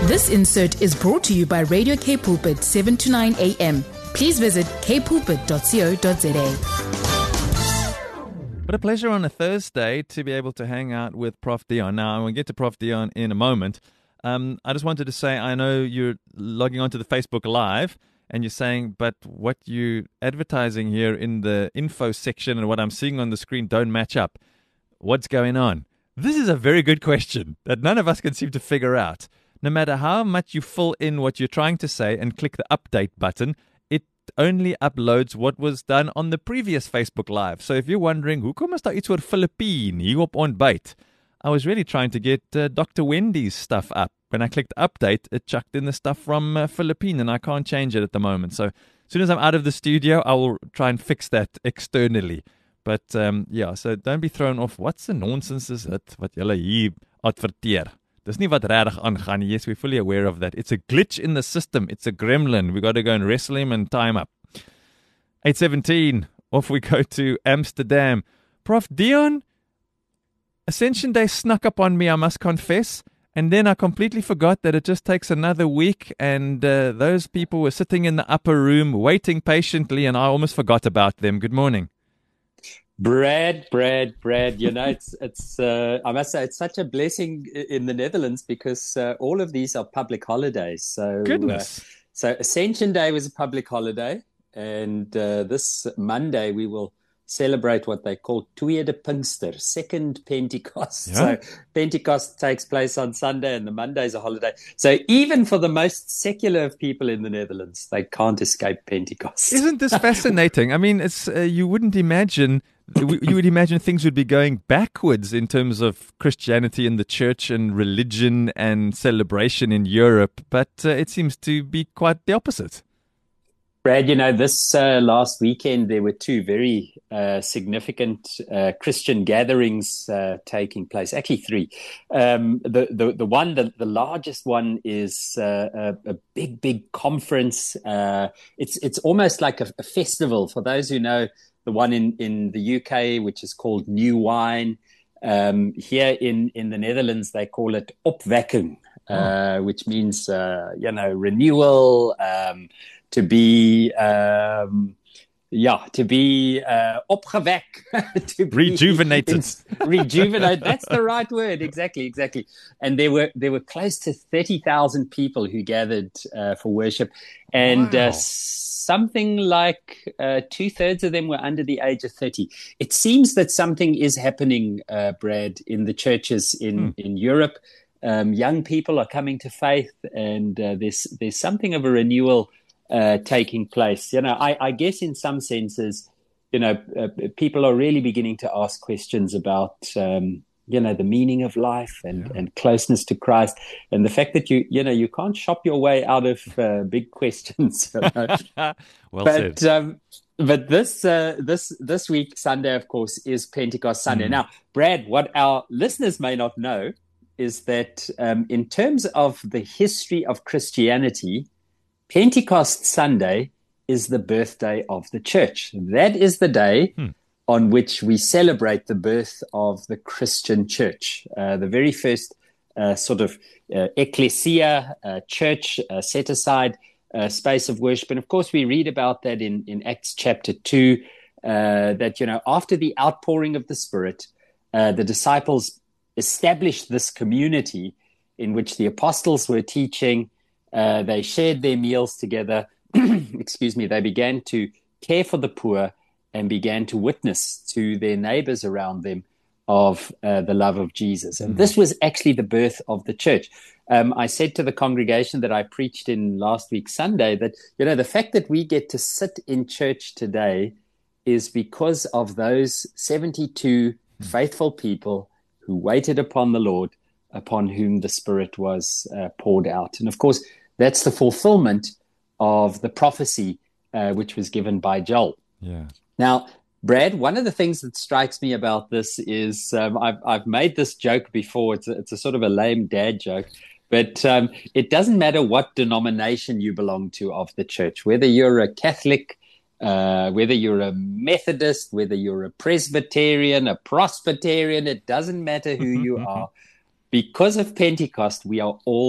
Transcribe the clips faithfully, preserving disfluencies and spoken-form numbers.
This insert is brought to you by Radio K Pulpit, seven to nine a.m. Please visit k pulpit dot co dot za. What a pleasure on a Thursday to be able to hang out with Prof Dion. Now, we'll get to Prof Dion in a moment. Um, I just wanted to say, I know you're logging onto the Facebook Live, and you're saying, but what you're advertising here in the info section and what I'm seeing on the screen don't match up. What's going on? This is a very good question that none of us can seem to figure out. No matter how much you fill in what you're trying to say and click the update button, it only uploads what was done on the previous Facebook Live. So if you're wondering, hoekom is daar iets oor Philippine hier op Ontbyt? I was really trying to get uh, Doctor Wendy's stuff up. When I clicked update, it chucked in the stuff from uh, Philippine, and I can't change it at the moment. So as soon as I'm out of the studio, I will try and fix that externally. But um, yeah, so don't be thrown off. What's the nonsense is it wat julle hier adverteer? Dis nie wat regtig aangaan nie. Yes, we're fully aware of that. It's a glitch in the system. It's a gremlin. We got to go and wrestle him and tie him up. eight seventeen, off we go to Amsterdam. Prof Dion, Ascension Day snuck up on me, I must confess. And then I completely forgot that it just takes another week, and uh, those people were sitting in the upper room waiting patiently, and I almost forgot about them. Good morning. Brad, Brad, Brad, you know, it's, it's uh, I must say, it's such a blessing in the Netherlands because uh, all of these are public holidays. So, Goodness. Uh, so Ascension Day was a public holiday, and uh, this Monday we will celebrate what they call Tweede Pinkster, second Pentecost. Yeah. So Pentecost takes place on Sunday and the Monday is a holiday. So even for the most secular of people in the Netherlands, they can't escape Pentecost. Isn't this fascinating? I mean, it's uh, you wouldn't imagine, you would imagine things would be going backwards in terms of Christianity and the church and religion and celebration in Europe, but uh, it seems to be quite the opposite. Brad, you know, this uh, last weekend there were two very uh, significant uh, Christian gatherings uh, taking place. Actually, three. Um, the, the the one, the, the largest one, is uh, a, a big, big conference. Uh, it's it's almost like a, a festival. For those who know, the one in, in the U K, which is called New Wine. Um, here in, in the Netherlands, they call it Opwekking, uh, which means uh, you know renewal. Um, To be, um, yeah, to be uh, opgewek, to be rejuvenated, in, rejuvenate. That's the right word, exactly, exactly. And there were there were close to thirty thousand people who gathered uh, for worship, and wow. uh, something like uh, two thirds of them were under the age of thirty. It seems that something is happening, uh, Brad, in the churches in hmm. in Europe. Um, young people are coming to faith, and uh, there's there's something of a renewal Uh, taking place. You know, I, I guess in some senses, you know, uh, people are really beginning to ask questions about, um, you know, the meaning of life and, yeah. and closeness to Christ, and the fact that you, you know, you can't shop your way out of uh, big questions. You know? Well but, said. Um, but this, uh, this, this week, Sunday, of course, is Pentecost Sunday. Mm. Now, Brad, what our listeners may not know is that um, in terms of the history of Christianity, Pentecost Sunday is the birthday of the church. That is the day hmm. on which we celebrate the birth of the Christian church, uh, the very first uh, sort of uh, ecclesia, uh, church, uh, set aside uh, space of worship. And of course, we read about that in, in Acts chapter two, uh, that, you know, after the outpouring of the Spirit, uh, the disciples established this community in which the apostles were teaching. Uh, they shared their meals together. Excuse me. They began to care for the poor and began to witness to their neighbors around them of uh, the love of Jesus. And mm. this was actually the birth of the church. Um, I said to the congregation that I preached in last week Sunday that, you know, the fact that we get to sit in church today is because of those seventy-two mm. faithful people who waited upon the Lord, upon whom the Spirit was uh, poured out. And of course, that's the fulfillment of the prophecy uh, which was given by Joel. Yeah. Now, Brad, one of the things that strikes me about this is um, I've, I've made this joke before. It's a, it's a sort of a lame dad joke, but um, it doesn't matter what denomination you belong to of the church, whether you're a Catholic, uh, whether you're a Methodist, whether you're a Presbyterian, a Prosbyterian, it doesn't matter who you are. Because of Pentecost, we are all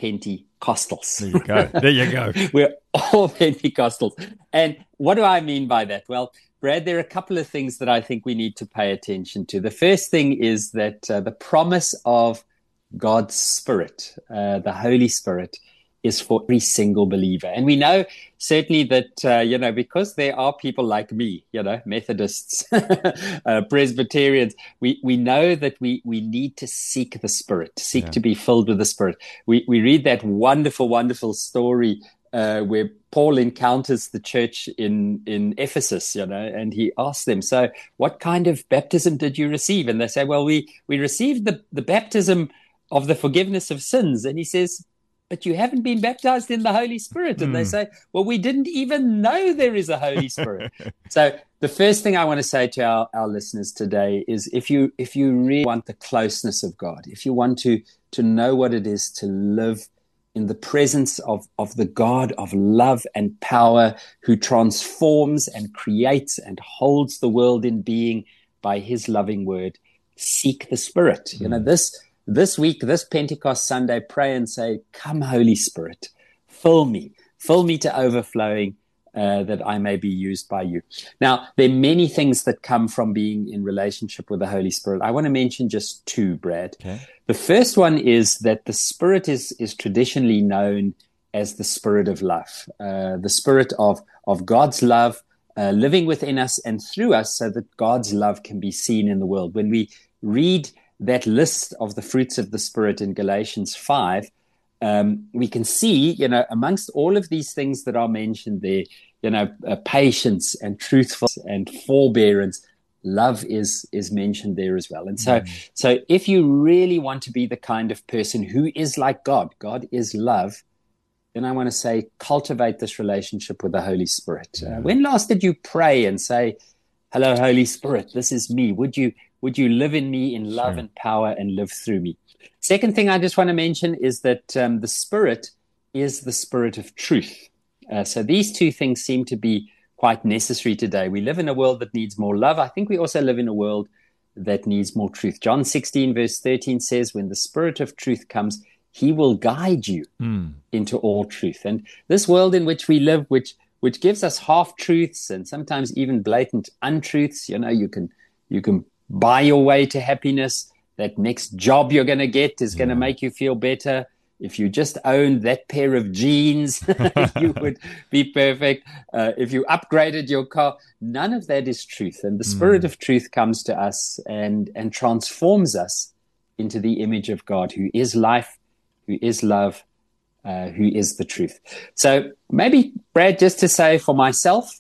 Pentecostals. There you go. There you go. We're all Pentecostals. And what do I mean by that? Well, Brad, there are a couple of things that I think we need to pay attention to. The first thing is that uh, the promise of God's Spirit, uh, the Holy Spirit, is for every single believer. And we know certainly that, uh, you know, because there are people like me, you know, Methodists, uh, Presbyterians, we, we know that we, we need to seek the Spirit, seek yeah. to be filled with the Spirit. We, we read that wonderful, wonderful story uh, where Paul encounters the church in, in Ephesus, you know, and he asks them, so what kind of baptism did you receive? And they say, well, we, we received the, the baptism of the forgiveness of sins. And he says, but you haven't been baptized in the Holy Spirit. And mm. they say, well, we didn't even know there is a Holy Spirit. So the first thing I want to say to our, our listeners today is if you if you really want the closeness of God, if you want to to know what it is to live in the presence of, of the God of love and power who transforms and creates and holds the world in being by his loving word, seek the Spirit. Mm. You know, this This week, this Pentecost Sunday, pray and say, come, Holy Spirit, fill me, fill me to overflowing, uh, that I may be used by you. Now, there are many things that come from being in relationship with the Holy Spirit. I want to mention just two, Brad. Okay. The first one is that the Spirit is, is traditionally known as the Spirit of love, uh, the Spirit of, of God's love uh, living within us and through us so that God's love can be seen in the world. When we read that list of the fruits of the Spirit in Galatians five, um, we can see, you know, amongst all of these things that are mentioned there, you know, uh, patience and truthfulness and forbearance, love is is mentioned there as well. And so, mm. so if you really want to be the kind of person who is like God, God is love, then I want to say, cultivate this relationship with the Holy Spirit. Uh, when last did you pray and say, hello, Holy Spirit, this is me. Would you Would you live in me in love sure. and power and live through me? Second thing I just want to mention is that um, the Spirit is the Spirit of truth. Uh, so these two things seem to be quite necessary today. We live in a world that needs more love. I think we also live in a world that needs more truth. John sixteen verse thirteen says, when the Spirit of truth comes, he will guide you mm. into all truth. And this world in which we live, which which gives us half-truths and sometimes even blatant untruths, you know, you can you can buy your way to happiness. That next job you're going to get is yeah. going to make you feel better. If you just owned that pair of jeans, you would be perfect. Uh, if you upgraded your car, none of that is truth. And the Spirit mm. of truth comes to us and, and transforms us into the image of God, who is life, who is love, uh, who is the truth. So maybe, Brad, just to say for myself,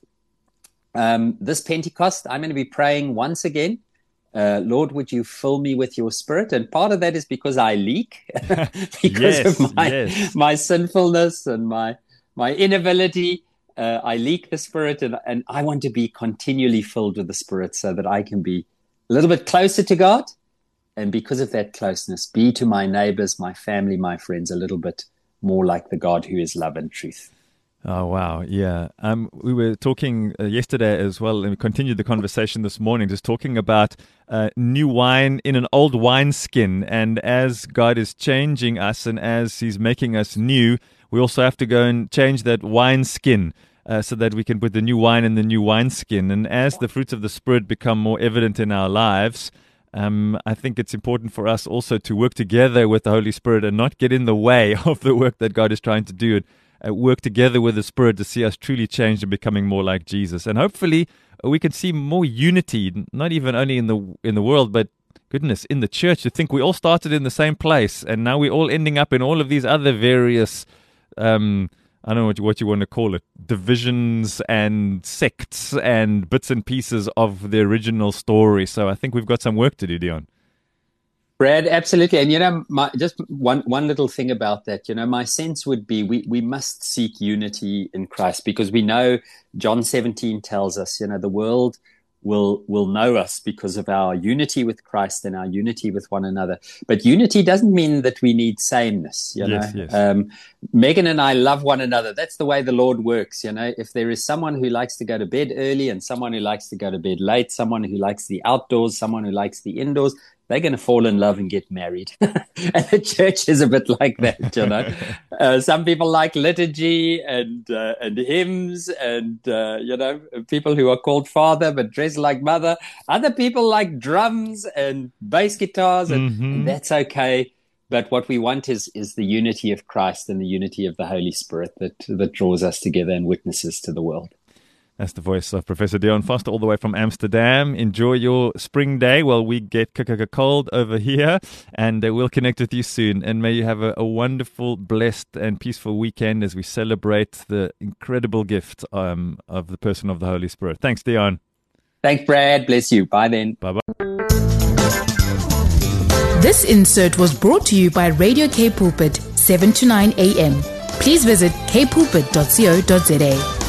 um, this Pentecost, I'm going to be praying once again, Uh, Lord, would you fill me with your Spirit? And part of that is because I leak, because yes, of my yes. my sinfulness and my my inability. Uh, I leak the Spirit, and, and I want to be continually filled with the Spirit so that I can be a little bit closer to God. And because of that closeness, be to my neighbors, my family, my friends, a little bit more like the God who is love and truth. Oh, wow. Yeah. Um, we were talking uh, yesterday as well, and we continued the conversation this morning, just talking about uh, new wine in an old wineskin. And as God is changing us and as he's making us new, we also have to go and change that wineskin uh, so that we can put the new wine in the new wineskin. And as the fruits of the Spirit become more evident in our lives, um, I think it's important for us also to work together with the Holy Spirit and not get in the way of the work that God is trying to do. Uh, work together with the Spirit to see us truly changed and becoming more like Jesus. And hopefully uh, we can see more unity, not even only in the in the world, but goodness, in the church. To think we all started in the same place, and now we're all ending up in all of these other various, um, I don't know what you, what you want to call it, divisions and sects and bits and pieces of the original story. So I think we've got some work to do, Dion. Brad, absolutely. And, you know, my, just one, one little thing about that, you know, my sense would be we, we must seek unity in Christ, because we know John seventeen tells us, you know, the world will will know us because of our unity with Christ and our unity with one another. But unity doesn't mean that we need sameness, you yes, know. Yes. Um, Megan and I love one another. That's the way the Lord works, you know. If there is someone who likes to go to bed early and someone who likes to go to bed late, someone who likes the outdoors, someone who likes the indoors, they're going to fall in love and get married. And the church is a bit like that, you know. Uh, some people like liturgy and uh, and hymns and, uh, you know, people who are called father but dress like mother. Other people like drums and bass guitars, and, mm-hmm. and that's okay. But what we want is is the unity of Christ and the unity of the Holy Spirit that, that draws us together and witnesses to the world. That's the voice of Professor Deon Foster all the way from Amsterdam. Enjoy your spring day while we get cold over here, and uh, we'll connect with you soon. And may you have a, a wonderful, blessed, and peaceful weekend as we celebrate the incredible gift um, of the person of the Holy Spirit. Thanks, Deon. Thanks, Brad. Bless you. Bye then. Bye-bye. This insert was brought to you by Radio K Pulpit, seven to nine a.m. Please visit k pulpit dot co dot za.